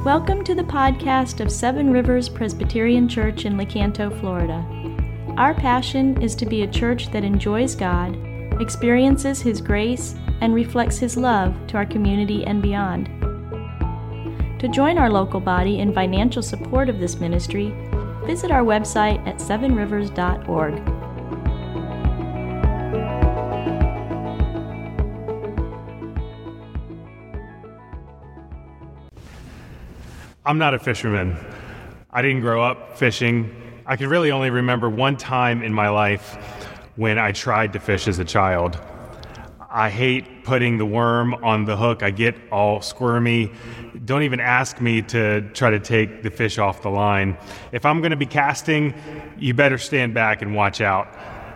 Welcome to the podcast of Seven Rivers Presbyterian Church in Lecanto, Florida. Our passion is to be a church that enjoys God, experiences His grace, and reflects His love to our community and beyond. To join our local body in financial support of this ministry, visit our website at sevenrivers.org. I'm not a fisherman. I didn't grow up fishing. I can really only remember one time in my life when I tried to fish as a child. I hate putting the worm on the hook. I get all squirmy. Don't even ask me to try to take the fish off the line. If I'm going to be casting, you better stand back and watch out.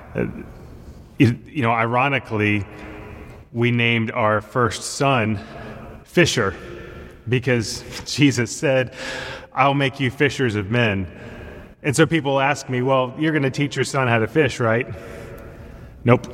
Ironically, we named our first son Fisher, because Jesus said, "I'll make you fishers of men." And so people ask me, well, you're going to teach your son how to fish, right? Nope.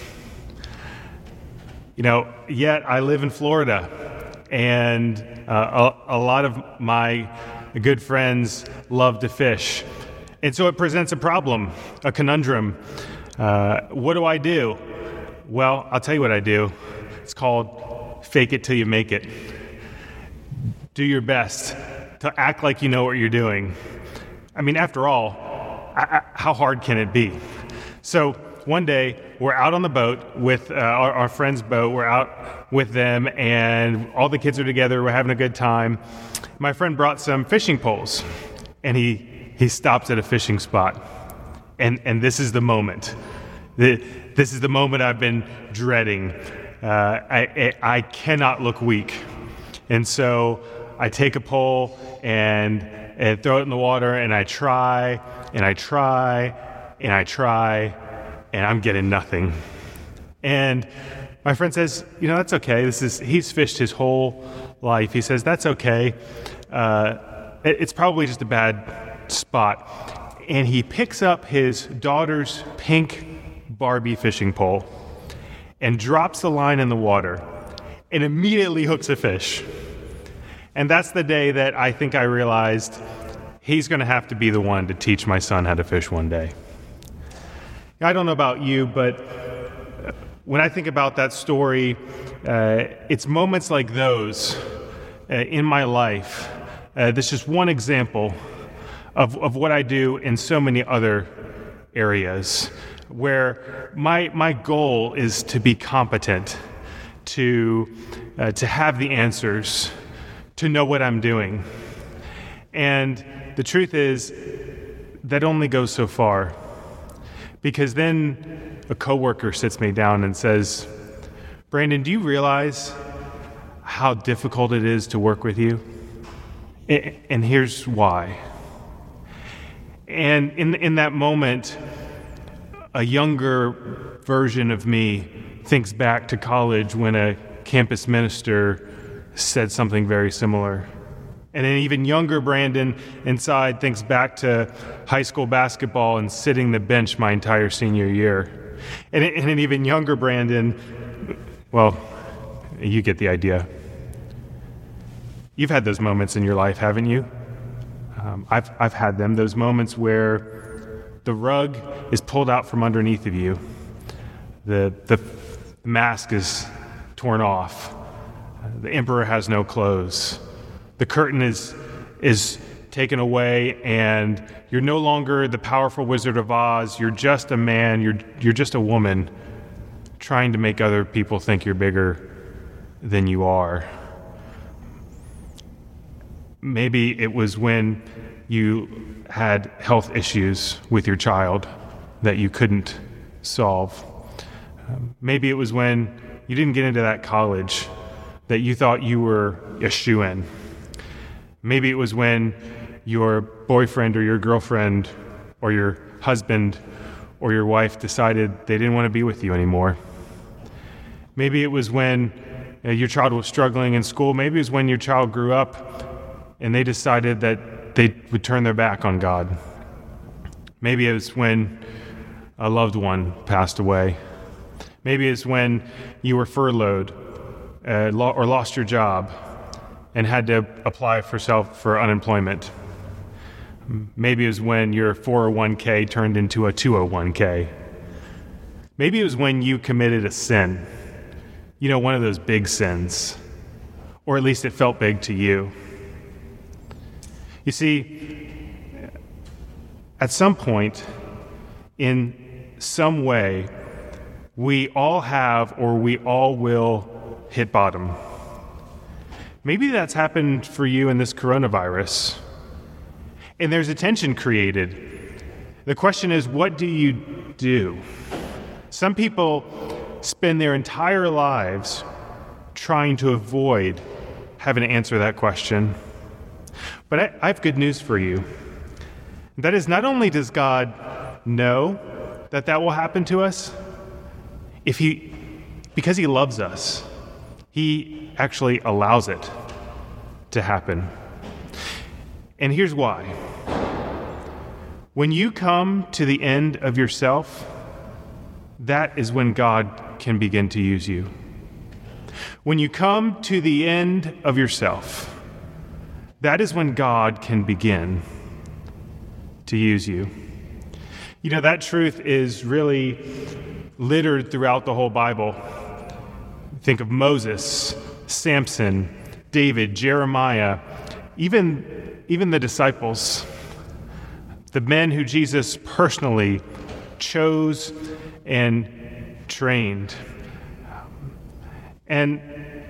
Yet I live in Florida, and a lot of my good friends love to fish. And so it presents a problem, a conundrum. What do I do? Well, I'll tell you what I do. It's called fake it till you make it. Do your best to act like you know what you're doing. I mean, after all, how hard can it be? So one day, we're out on the boat with our friend's boat. We're out with them, and all the kids are together. We're having a good time. My friend brought some fishing poles, and he stops at a fishing spot. And this is the moment. This is the moment I've been dreading. I cannot look weak. And so I take a pole and throw it in the water, and I try, and I'm getting nothing. And my friend says, that's okay. He's fished his whole life. He says, that's okay. It's probably just a bad spot. And he picks up his daughter's pink Barbie fishing pole and drops the line in the water and immediately hooks a fish. And that's the day that I think I realized he's going to have to be the one to teach my son how to fish one day. I don't know about you, but when I think about that story, it's moments like those in my life. That's just one example of what I do in so many other areas, where my goal is to be competent, to have the answers, to know what I'm doing. And the truth is, that only goes so far. Because then a coworker sits me down and says, "Brandon, do you realize how difficult it is to work with you? And here's why." And in that moment, a younger version of me thinks back to college when a campus minister said something very similar. And an even younger Brandon inside thinks back to high school basketball and sitting the bench my entire senior year. And an even younger Brandon, well, you get the idea. You've had those moments in your life, haven't you? I've had them, those moments where the rug is pulled out from underneath of you. The mask is torn off. The emperor has no clothes. The curtain is taken away, and you're no longer the powerful Wizard of Oz. You're just a man. You're just a woman trying to make other people think you're bigger than you are. Maybe it was when you had health issues with your child that you couldn't solve. Maybe it was when you didn't get into that college that you thought you were a shoo-in. Maybe it was when your boyfriend or your girlfriend or your husband or your wife decided they didn't want to be with you anymore. Maybe it was when your child was struggling in school. Maybe it was when your child grew up and they decided that they would turn their back on God. Maybe it was when a loved one passed away. Maybe it's when you were furloughed or lost your job. and had to apply for unemployment. Maybe it was when your 401k turned into a 201k. Maybe it was when you committed a sin. One of those big sins. Or at least it felt big to you. You see, at some point, in some way, we all have or we all will hit bottom. Maybe that's happened for you in this coronavirus. And there's a tension created. The question is, what do you do? Some people spend their entire lives trying to avoid having to answer that question. But I have good news for you. That is, not only does God know that will happen to us, because he loves us, he actually allows it to happen. And here's why. When you come to the end of yourself, that is when God can begin to use you. When you come to the end of yourself, that is when God can begin to use you. That truth is really littered throughout the whole Bible. Think of Moses, Samson, David, Jeremiah, even the disciples, the men who Jesus personally chose and trained. And,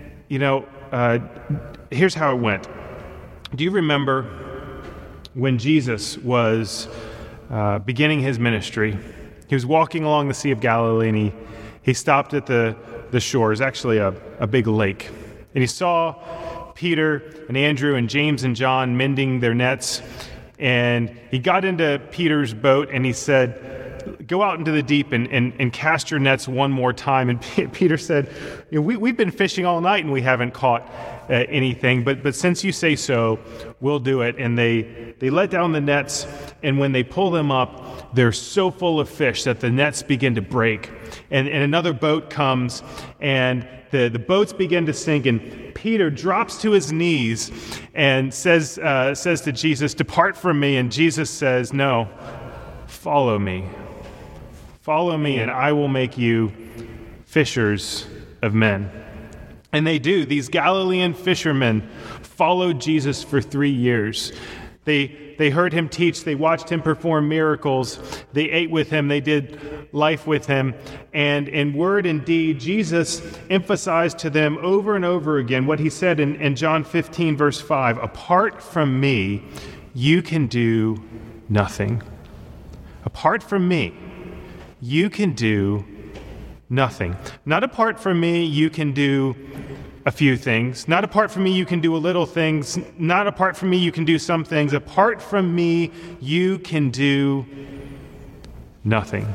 here's how it went. Do you remember when Jesus was beginning his ministry? He was walking along the Sea of Galilee, and he stopped at the shore. It's actually a big lake. And he saw Peter and Andrew and James and John mending their nets. And he got into Peter's boat, and he said, "Go out into the deep and cast your nets one more time." And Peter said, "We've been fishing all night, and we haven't caught anything. But since you say so, we'll do it." And they let down the nets, and when they pull them up, they're so full of fish that the nets begin to break. And another boat comes, and the boats begin to sink, and Peter drops to his knees and says to Jesus, "Depart from me." And Jesus says, "No, follow me. Follow me, and I will make you fishers of men." And they do. These Galilean fishermen followed Jesus for 3 years. They heard him teach. They watched him perform miracles. They ate with him. They did life with him. And in word and deed, Jesus emphasized to them over and over again what he said in John 15, verse 5, "Apart from me, you can do nothing." Apart from me, you can do nothing. Not apart from me, you can do a few things. Not apart from me, you can do a little things. Not apart from me, you can do some things. Apart from me, you can do nothing.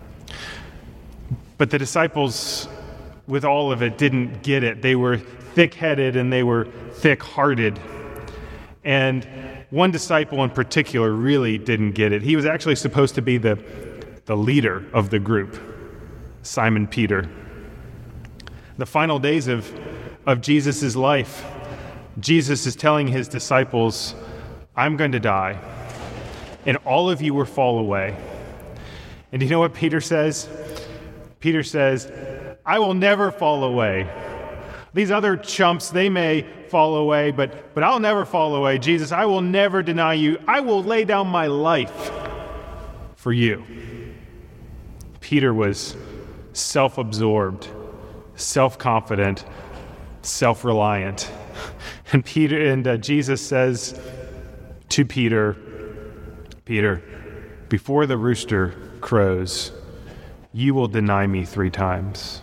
But the disciples, with all of it, didn't get it. They were thick-headed and they were thick-hearted. And one disciple in particular really didn't get it. He was actually supposed to be the leader of the group, Simon Peter. The final days of Jesus' life, Jesus is telling his disciples, "I'm going to die, and all of you will fall away." And do you know what Peter says? Peter says, "I will never fall away. These other chumps, they may fall away, but I'll never fall away. Jesus, I will never deny you. I will lay down my life for you." Peter was self-absorbed, self-confident, self-reliant. And Jesus says to Peter, "Peter, before the rooster crows, you will deny me 3 times.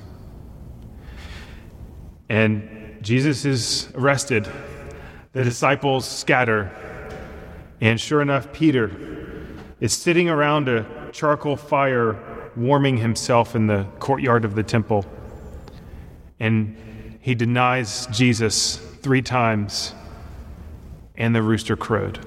And Jesus is arrested. The disciples scatter. And sure enough, Peter is sitting around a charcoal fire, warming himself in the courtyard of the temple. And he denies Jesus 3 times, and the rooster crowed.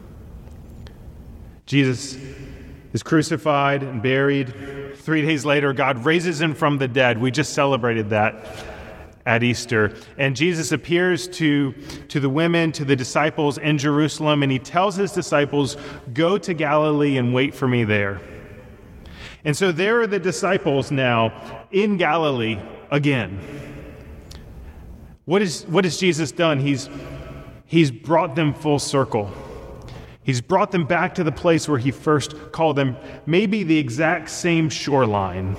Jesus is crucified and buried. 3 days later, God raises him from the dead. We just celebrated that. at Easter. And Jesus appears to the women, to the disciples in Jerusalem, and he tells his disciples, "Go to Galilee and wait for me there." And so there are the disciples now in Galilee again. What has Jesus done? He's brought them full circle. He's brought them back to the place where he first called them, maybe the exact same shoreline.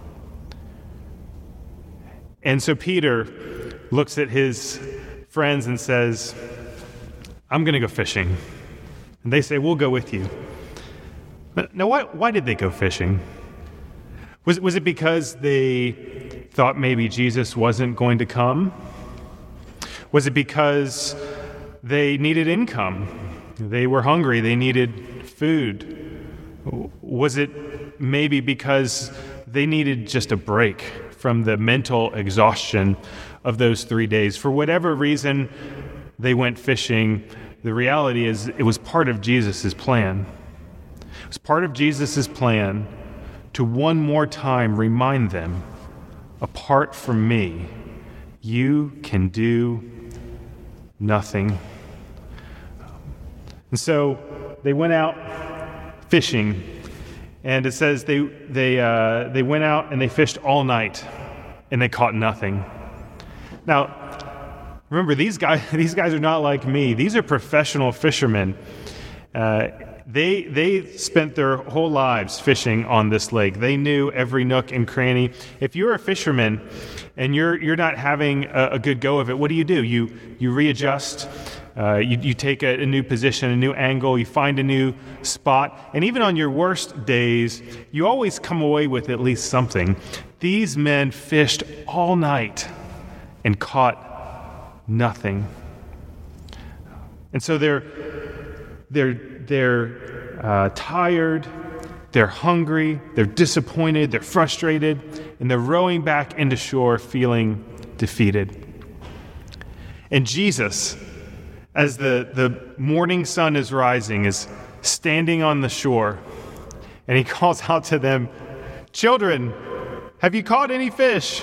And so Peter looks at his friends and says, "I'm going to go fishing." And they say, "We'll go with you." Now, why did they go fishing? Was it because they thought maybe Jesus wasn't going to come? Was it because they needed income? They were hungry. They needed food. Was it maybe because they needed just a break from the mental exhaustion of those 3 days? For whatever reason, they went fishing. The reality is it was part of Jesus' plan. It was part of Jesus' plan to one more time remind them, apart from me, you can do nothing. And so they went out fishing, and it says they went out and they fished all night, and they caught nothing. Now, remember, these guys are not like me. These are professional fishermen. They spent their whole lives fishing on this lake. They knew every nook and cranny. If you're a fisherman and you're not having a good go of it, what do? You readjust. You take a new position, a new angle. You find a new spot. And even on your worst days, you always come away with at least something. These men fished all night and caught nothing. And so they're tired, they're hungry, they're disappointed, they're frustrated, and they're rowing back into shore feeling defeated. And Jesus, as the morning sun is rising, is standing on the shore, and he calls out to them, "Children, have you caught any fish?"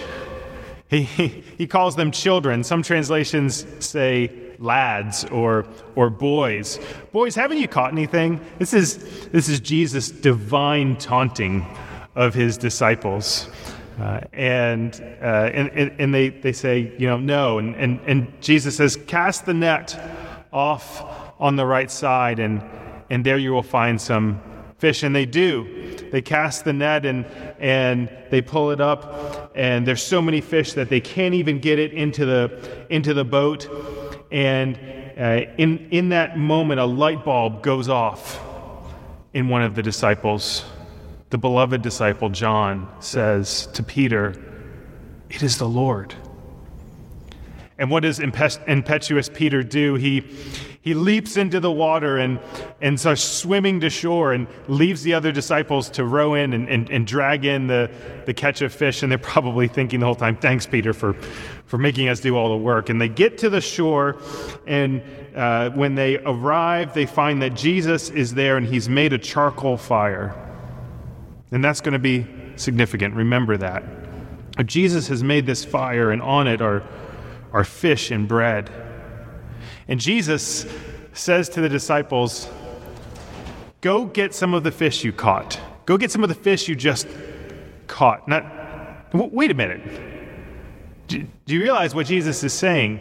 He calls them children. Some translations say lads or boys. "Boys, haven't you caught anything?" This is Jesus' divine taunting of his disciples. And they say, no. And Jesus says, "Cast the net off on the right side, and there you will find some fish." And they do. They cast the net and they pull it up, and there's so many fish that they can't even get it into the boat. And in that moment, a light bulb goes off in one of the disciples. The beloved disciple John says to Peter, "It is the Lord." And what does impetuous Peter do? He leaps into the water and starts swimming to shore and leaves the other disciples to row in and drag in the catch of fish. And they're probably thinking the whole time, "Thanks, Peter, for making us do all the work." And they get to the shore, and when they arrive, they find that Jesus is there, and he's made a charcoal fire. And that's going to be significant. Remember that. Jesus has made this fire, and on it are fish and bread. And Jesus says to the disciples, "Go get some of the fish you caught. Go get some of the fish you just caught." Wait a minute. Do you realize what Jesus is saying?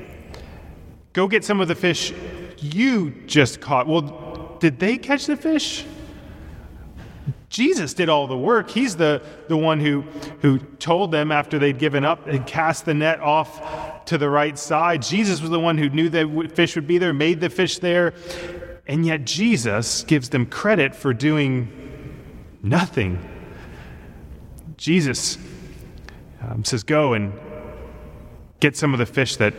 Go get some of the fish you just caught. Well, did they catch the fish? Jesus did all the work. He's the one who told them after they'd given up and cast the net off to the right side. Jesus was the one who knew that fish would be there, made the fish there, and yet Jesus gives them credit for doing nothing. Jesus says, "Go and get some of the fish that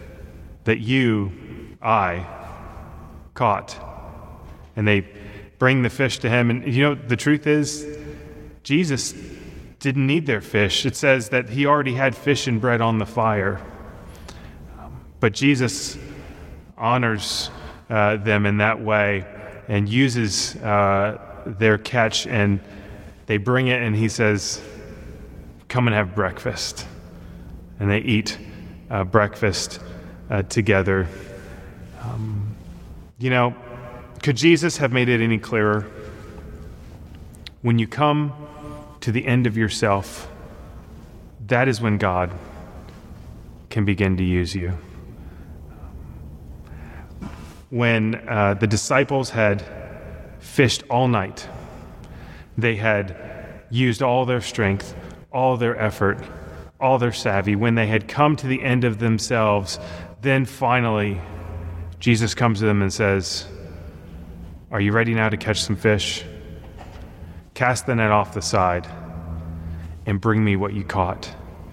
I caught." And they bring the fish to him. And the truth is, Jesus didn't need their fish. It says that he already had fish and bread on the fire. But Jesus honors them in that way and uses their catch, and they bring it, and he says, "Come and have breakfast." and they eat breakfast together. Could Jesus have made it any clearer? When you come to the end of yourself, that is when God can begin to use you. When the disciples had fished all night, they had used all their strength, all their effort, all their savvy. When they had come to the end of themselves, then finally Jesus comes to them and says, "Are you ready now to catch some fish? Cast the net off the side and bring me what you caught."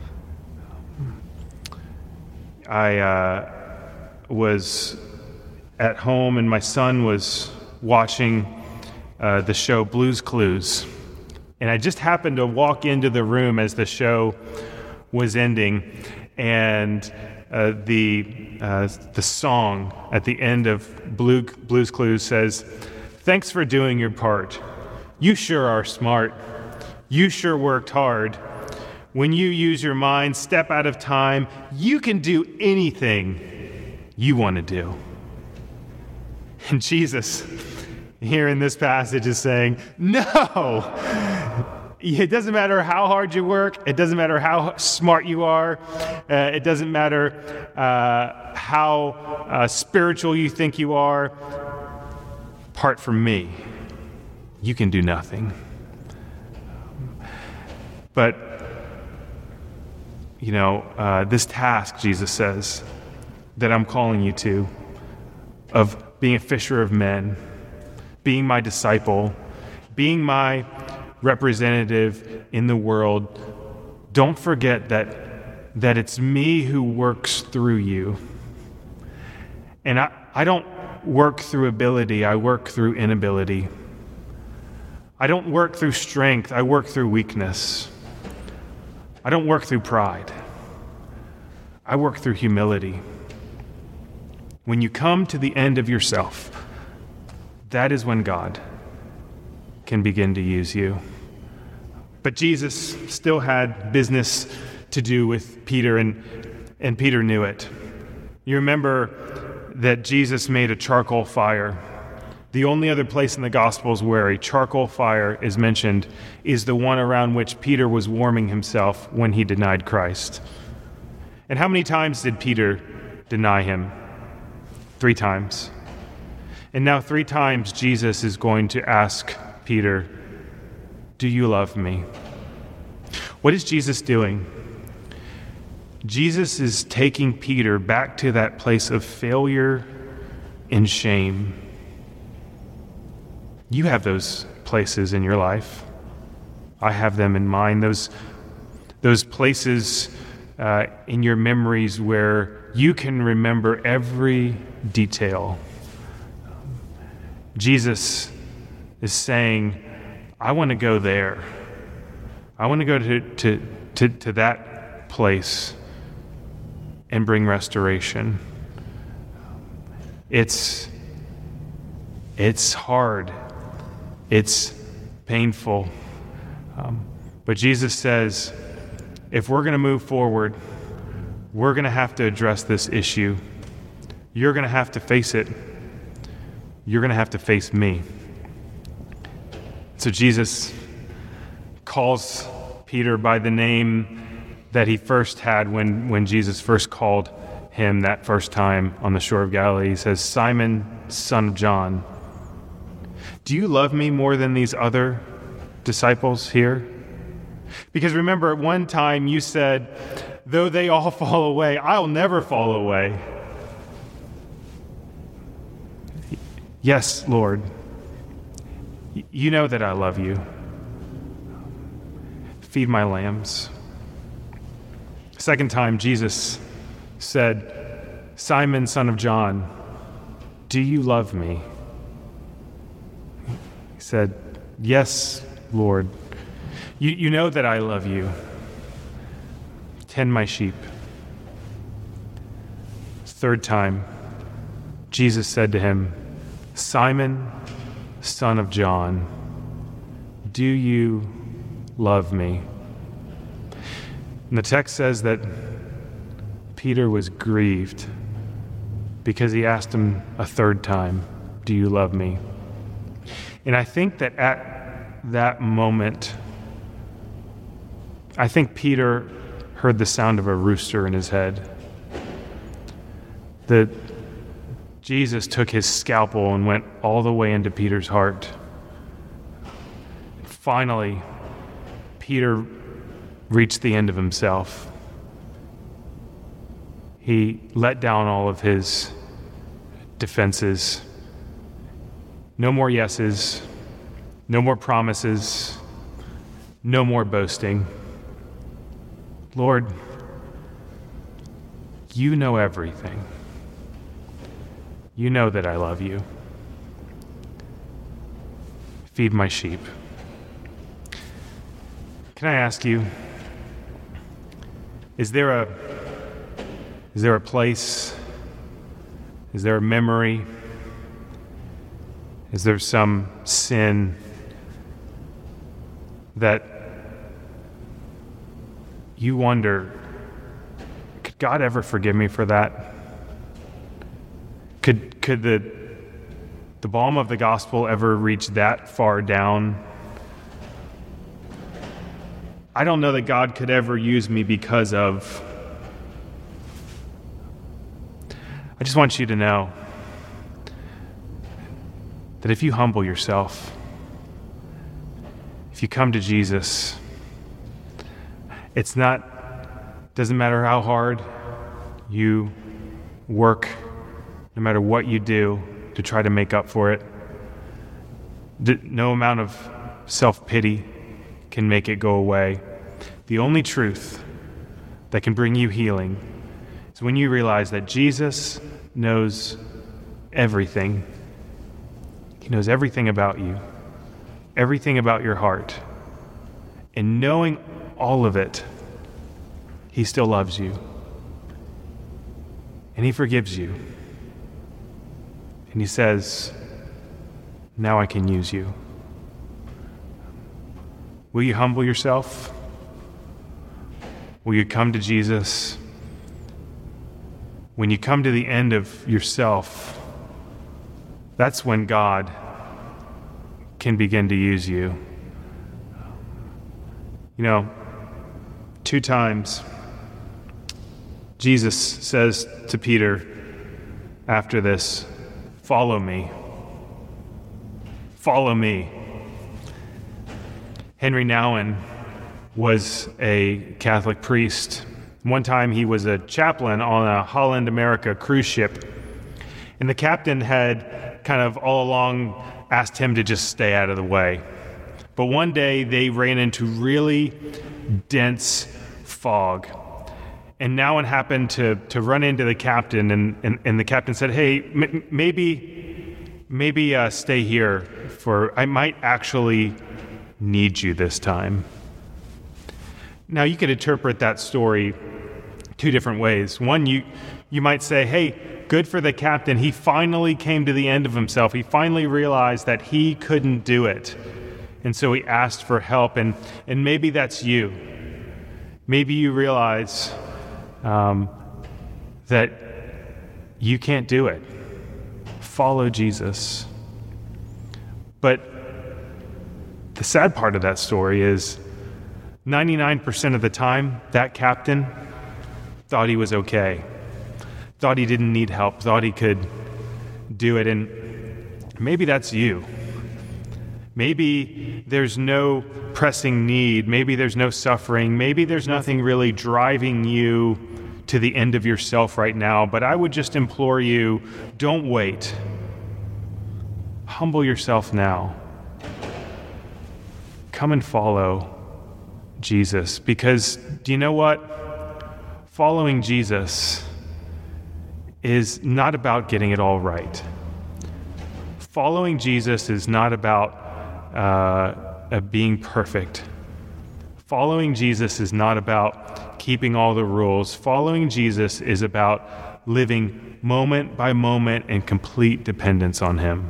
I was at home and my son was watching the show Blue's Clues. And I just happened to walk into the room as the show was ending, and the song at the end of Blue's Clues says, "Thanks for doing your part. You sure are smart. You sure worked hard. When you use your mind, step out of time, you can do anything you want to do." And Jesus, here in this passage, is saying, no! It doesn't matter how hard you work. It doesn't matter how smart you are. It doesn't matter how spiritual you think you are. Apart from me, you can do nothing. But, this task, Jesus says, that I'm calling you to, of being a fisher of men, being my disciple, being my representative in the world, don't forget that it's me who works through you. And I don't work through ability, I work through inability. I don't work through strength, I work through weakness. I don't work through pride. I work through humility. When you come to the end of yourself, that is when God can begin to use you. But Jesus still had business to do with Peter, and Peter knew it. You remember that Jesus made a charcoal fire. The only other place in the Gospels where a charcoal fire is mentioned is the one around which Peter was warming himself when he denied Christ. And how many times did Peter deny him? 3 times. And now 3 times Jesus is going to ask Peter, "Do you love me?" What is Jesus doing? Jesus is taking Peter back to that place of failure and shame. You have those places in your life. I have them in mind. Those places in your memories where you can remember every detail. Jesus is saying, I want to go there. I want to go to that place and bring restoration. It's hard. It's painful. But Jesus says, if we're going to move forward, we're going to have to address this issue. You're going to have to face it. You're going to have to face me. So Jesus calls Peter by the name that he first had when Jesus first called him that first time on the shore of Galilee. He says, "Simon, son of John, do you love me more than these other disciples here?" Because remember, at one time you said, though they all fall away, I'll never fall away. Yes, Lord, you know that I love you. Feed my lambs. Second time, Jesus said, "Simon, son of John, do you love me?" He said, "Yes, Lord. You know that I love you. Tend my sheep." Third time, Jesus said to him, "Simon, son of John, do you love me?" And the text says that Peter was grieved because he asked him a third time, "Do you love me?" And I think that at that moment, I think Peter heard the sound of a rooster in his head. That Jesus took his scalpel and went all the way into Peter's heart. Finally, Peter reached the end of himself. He let down all of his defenses. No more yeses, no more promises, no more boasting. Lord, you know everything. You know that I love you. Feed my sheep. Can I ask you, is there a place? Is there a memory? Is there some sin that you wonder, could God ever forgive me for that? Could the balm of the gospel ever reach that far down? I don't know that God could ever use me because of. I just want you to know that if you humble yourself, if you come to Jesus, doesn't matter how hard you work, no matter what you do to try to make up for it, no amount of self-pity can make it go away. The only truth that can bring you healing is when you realize that Jesus knows everything. He knows everything about you, everything about your heart. And knowing all of it, he still loves you. And he forgives you. And he says, now I can use you. Will you humble yourself? Will you come to Jesus? When you come to the end of yourself, that's when God can begin to use you. 2 times Jesus says to Peter after this, "Follow me. Follow me." Henry Nouwen was a Catholic priest. One time he was a chaplain on a Holland America cruise ship, and the captain had kind of all along asked him to just stay out of the way. But one day they ran into really dense fog, and Nouwen happened to run into the captain, and the captain said, "Hey, maybe stay here, for I might actually need you this time." Now, you could interpret that story 2 different ways. One, you might say, hey, good for the captain. He finally came to the end of himself. He finally realized that he couldn't do it. And so he asked for help. And maybe that's you. Maybe you realize that you can't do it. Follow Jesus. But the sad part of that story is 99% of the time, that captain thought he was okay, thought he didn't need help, thought he could do it. And maybe that's you. Maybe there's no pressing need. Maybe there's no suffering. Maybe there's nothing really driving you to the end of yourself right now. But I would just implore you, don't wait. Humble yourself now. Come and follow Jesus, because do you know what? Following Jesus is not about getting it all right. Following Jesus is not about being perfect. Following Jesus is not about keeping all the rules. Following Jesus is about living moment by moment in complete dependence on him.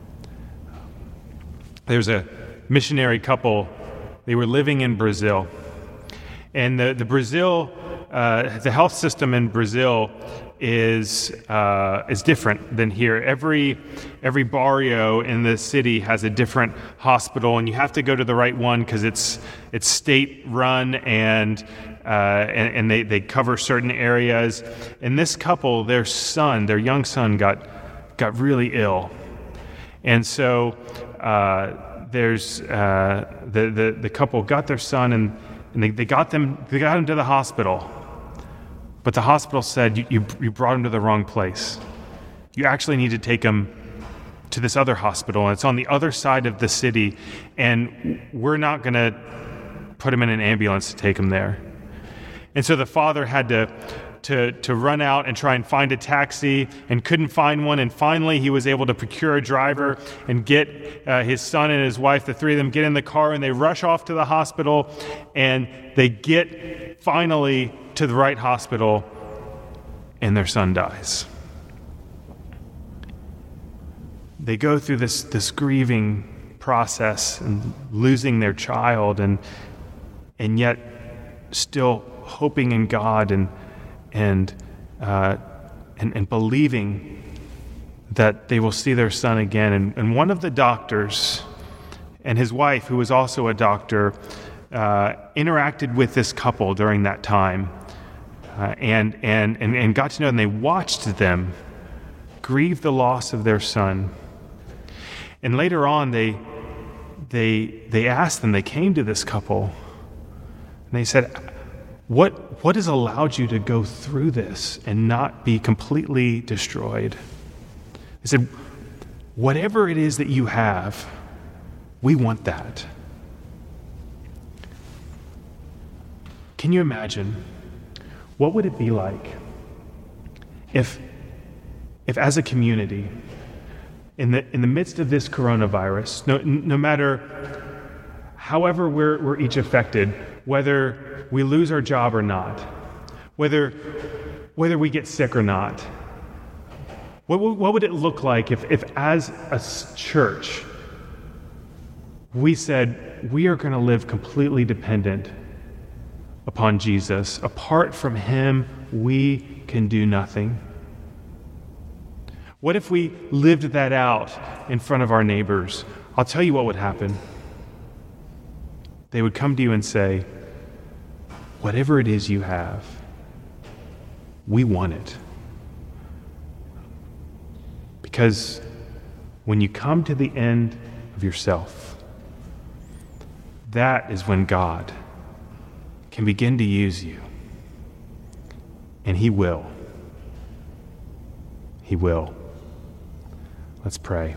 There's a missionary couple. They were living in Brazil, and the Brazil the health system in Brazil is different than here. Every barrio in the city has a different hospital, and you have to go to the right one because it's state run and they cover certain areas. And this couple, their young son, got really ill, and so there's the couple got their son and they got him to the hospital. But the hospital said, you brought him to the wrong place. You actually need to take him to this other hospital, and it's on the other side of the city, and we're not going to put him in an ambulance to take him there. And so the father had to run out and try and find a taxi and couldn't find one, and finally he was able to procure a driver and get his son and his wife, the three of them, get in the car, and they rush off to the hospital, and they get finally to the right hospital, and their son dies. They go through this grieving process and losing their child, and yet still hoping in God and believing that they will see their son again. And one of the doctors and his wife, who was also a doctor, interacted with this couple during that time, and got to know them. They watched them grieve the loss of their son. And later on, they asked them. They came to this couple, and they said, What has allowed you to go through this and not be completely destroyed? They said, whatever it is that you have, we want that. Can you imagine? What would it be like if as a community, in the midst of this coronavirus, no matter however we're each affected, whether we lose our job or not, whether we get sick or not, what would it look like if as a church we said we are going to live completely dependent upon Jesus? Apart from him, we can do nothing. What if we lived that out in front of our neighbors? I'll tell you what would happen. They would come to you and say, whatever it is you have, we want it. Because when you come to the end of yourself, that is when God can begin to use you. And he will. He will. Let's pray.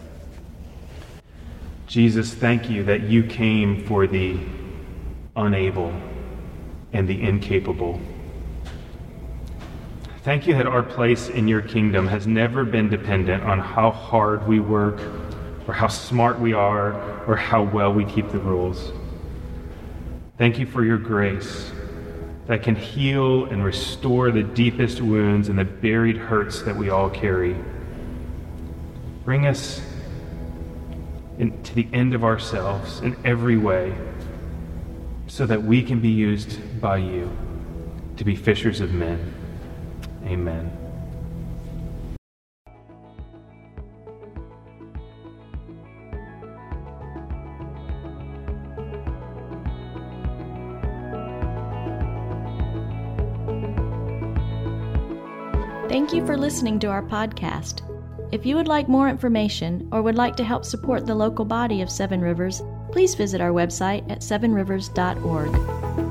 Jesus, thank you that you came for the unable and the incapable. Thank you that our place in your kingdom has never been dependent on how hard we work or how smart we are or how well we keep the rules. Thank you for your grace that can heal and restore the deepest wounds and the buried hurts that we all carry. Bring us to the end of ourselves in every way so that we can be used by you to be fishers of men. Amen. Thank you for listening to our podcast. If you would like more information or would like to help support the local body of Seven Rivers, please visit our website at sevenrivers.org.